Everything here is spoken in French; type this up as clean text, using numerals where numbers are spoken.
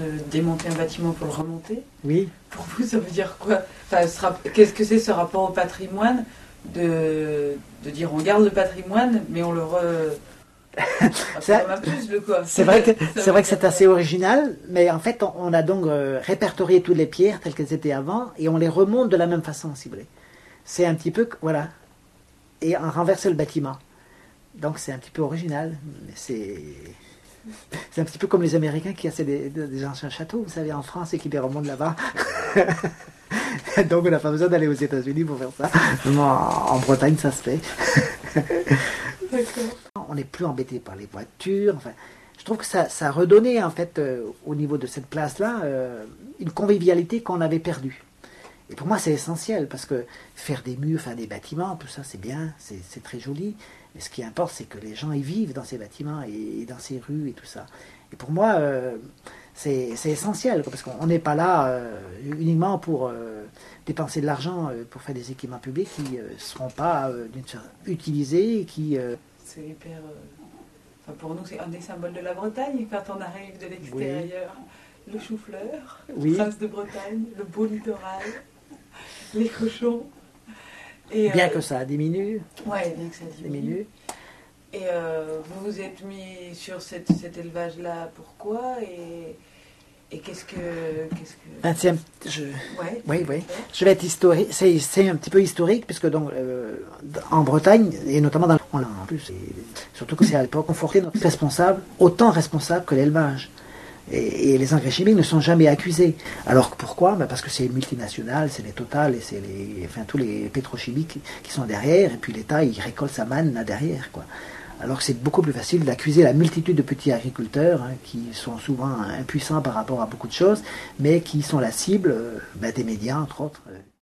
de démonter un bâtiment pour le remonter. Oui. Pour vous, ça veut dire quoi? Enfin, qu'est-ce que c'est ce rapport au patrimoine de dire on garde le patrimoine, mais on le C'est vrai que c'est assez original, mais en fait on a donc répertorié toutes les pierres telles qu'elles étaient avant et on les remonte de la même façon, si vous voulez. C'est un petit peu, voilà, et on renverse le bâtiment. Donc c'est un petit peu original, mais c'est un petit peu comme les Américains qui achètent des anciens châteaux, vous savez, en France et qui les remontent là-bas. Donc on n'a pas besoin d'aller aux États-Unis pour faire ça. En Bretagne, ça se fait. D'accord. On n'est plus embêté par les voitures. Enfin, je trouve que ça a redonné, en fait, au niveau de cette place-là, une convivialité qu'on avait perdue. Et pour moi, c'est essentiel, parce que faire des murs, faire des bâtiments, tout ça, c'est bien, c'est très joli. Mais ce qui importe, c'est que les gens y vivent dans ces bâtiments et dans ces rues et tout ça. Et pour moi, c'est essentiel, parce qu'on n'est pas là uniquement pour dépenser de l'argent pour faire des équipements publics qui ne seront pas utilisés et qui... C'est hyper... Enfin, pour nous, c'est un des symboles de la Bretagne, quand on arrive de l'extérieur. Oui. Le chou-fleur, le prince de Bretagne, le beau littoral, les cochons. Et, bien que ça diminue. Oui, bien que ça diminue. Et vous vous êtes mis sur cet élevage-là, pourquoi et qu'est-ce que... Oui. Je vais être historique. C'est un petit peu historique, puisque donc, en Bretagne, et notamment dans le en plus, surtout que c'est à l'époque conforté notre responsable, autant responsable que l'élevage. Et les engrais chimiques ne sont jamais accusés. Alors pourquoi? Parce que c'est une multinationale, c'est les Total et c'est tous les pétrochimiques qui sont derrière, et puis l'État il récolte sa manne là derrière, quoi. Alors que c'est beaucoup plus facile d'accuser la multitude de petits agriculteurs qui sont souvent impuissants par rapport à beaucoup de choses, mais qui sont la cible des médias, entre autres.